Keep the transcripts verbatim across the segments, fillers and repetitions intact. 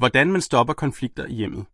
Hvordan man stopper konflikter i hjemmet.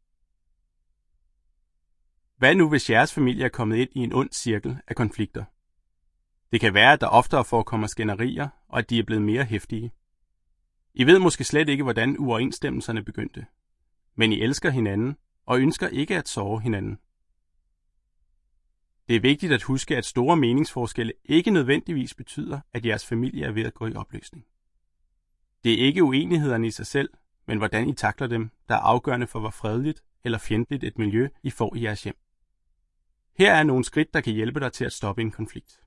Hvad nu, hvis jeres familie er kommet ind i en ond cirkel af konflikter? Det kan være, at der oftere forekommer skænderier, og at de er blevet mere heftige. I ved måske slet ikke, hvordan uoverensstemmelserne begyndte. Men I elsker hinanden, og ønsker ikke at såre hinanden. Det er vigtigt at huske, at store meningsforskelle ikke nødvendigvis betyder, at jeres familie er ved at gå i opløsning. Det er ikke uenighederne i sig selv, men hvordan I takler dem, der er afgørende for, hvor fredeligt eller fjendtligt et miljø I får i jeres hjem. Her er nogle skridt, der kan hjælpe dig til at stoppe en konflikt.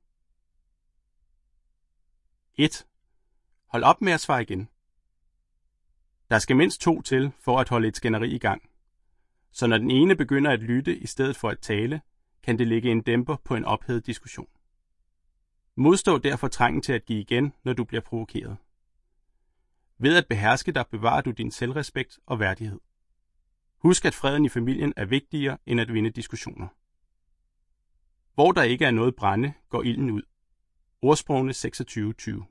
et. Hold op med at svare igen. Der skal mindst to til for at holde et skænderi i gang. Så når den ene begynder at lytte i stedet for at tale, kan det lægge en dæmper på en ophedet diskussion. Modstå derfor trængen til at give igen, når du bliver provokeret. Ved at beherske dig bevarer du din selvrespekt og værdighed. Husk, at freden i familien er vigtigere end at vinde diskussioner. Hvor der ikke er noget brænde, går ilden ud. Ordsprogene seksogtyve tyve.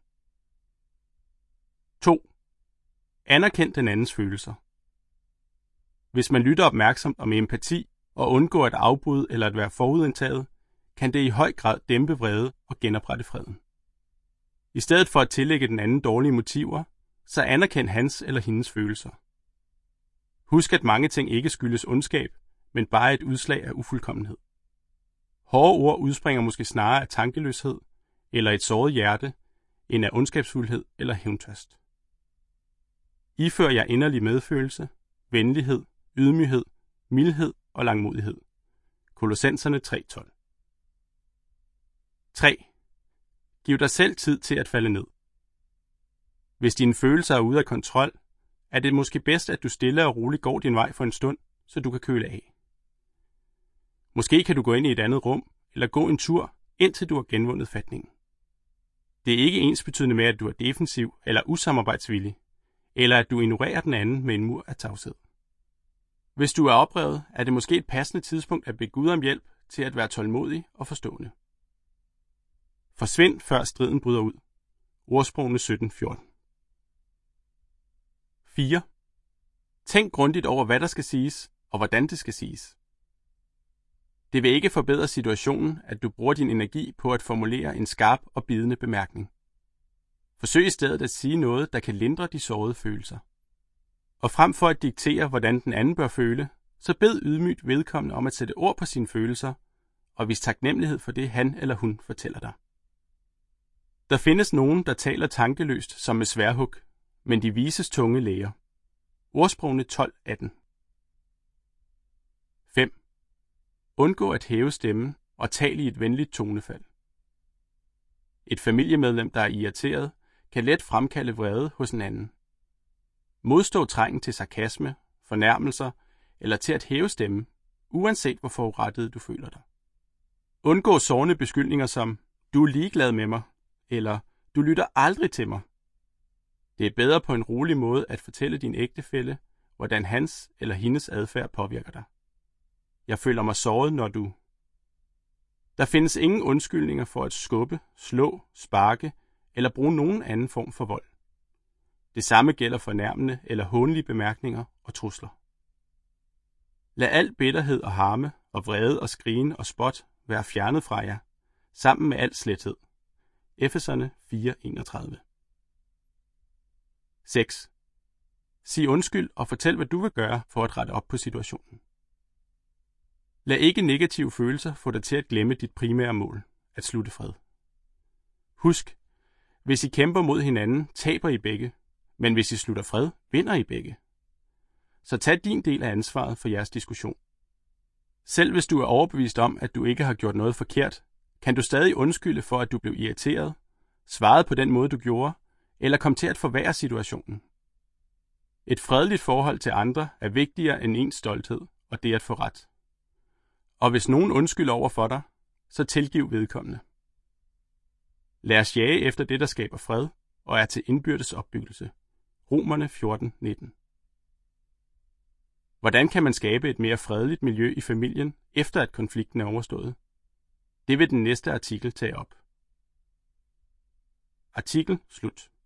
to. Anerkend den andens følelser. Hvis man lytter opmærksomt og med empati og undgår at afbryde eller at være forudindtaget, kan det i høj grad dæmpe vrede og genoprette freden. I stedet for at tillægge den anden dårlige motiver, så anerkend hans eller hendes følelser. Husk, at mange ting ikke skyldes ondskab, men bare et udslag af ufuldkommenhed. Hårde ord udspringer måske snarere af tankeløshed eller et såret hjerte, end af ondskabsfuldhed eller hævntørst. Ifør jer inderlig medfølelse, venlighed, ydmyghed, mildhed og langmodighed. Kolossenserne tre tolv. tre. Giv dig selv tid til at falde ned. Hvis dine følelser er ude af kontrol, er det måske bedst, at du stille og roligt går din vej for en stund, så du kan køle af. Måske kan du gå ind i et andet rum, eller gå en tur, indtil du har genvundet fatningen. Det er ikke ensbetydende med, at du er defensiv eller usamarbejdsvillig, eller at du ignorerer den anden med en mur af tavshed. Hvis du er oprevet, er det måske et passende tidspunkt at bede Gud om hjælp til at være tålmodig og forstående. Forsvind, før striden bryder ud. Ordsprogene sytten fjorten. fire. Tænk grundigt over, hvad der skal siges, og hvordan det skal siges. Det vil ikke forbedre situationen, at du bruger din energi på at formulere en skarp og bidende bemærkning. Forsøg i stedet at sige noget, der kan lindre de sårede følelser. Og frem for at diktere, hvordan den anden bør føle, så bed ydmygt vedkommende om at sætte ord på sine følelser, og vis taknemmelighed for det, han eller hun fortæller dig. Der findes nogen, der taler tankeløst som med sværhug, men de vises tunge læger. Ordsprogene tolv atten. fem. Undgå at hæve stemmen og tal i et venligt tonefald. Et familiemedlem, der er irriteret, kan let fremkalde vrede hos en anden. Modstå trængen til sarkasme, fornærmelser eller til at hæve stemmen, uanset hvor forurettet du føler dig. Undgå sårende beskyldninger som, du er ligeglad med mig, eller du lytter aldrig til mig. Det er bedre på en rolig måde at fortælle din ægtefælle, hvordan hans eller hendes adfærd påvirker dig. Jeg føler mig såret, når du... Der findes ingen undskyldninger for at skubbe, slå, sparke eller bruge nogen anden form for vold. Det samme gælder fornærmende eller hånlige bemærkninger og trusler. Lad al bitterhed og harme og vrede og skrigen og spot være fjernet fra jer, sammen med al slethed. Efeserne fire enogtredive. seks. Sig undskyld og fortæl, hvad du vil gøre for at rette op på situationen. Lad ikke negative følelser få dig til at glemme dit primære mål, at slutte fred. Husk, hvis I kæmper mod hinanden, taber I begge, men hvis I slutter fred, vinder I begge. Så tag din del af ansvaret for jeres diskussion. Selv hvis du er overbevist om, at du ikke har gjort noget forkert, kan du stadig undskylde for, at du blev irriteret, svarede på den måde, du gjorde, eller kom til at forværre situationen. Et fredeligt forhold til andre er vigtigere end ens stolthed og det at få ret. Og hvis nogen undskylder over for dig, så tilgiv vedkommende. Lad os jage efter det, der skaber fred og er til indbyrdes opbyggelse. Romerne fjorten nitten. Hvordan kan man skabe et mere fredeligt miljø i familien, efter at konflikten er overstået? Det vil den næste artikel tage op. Artikel slut.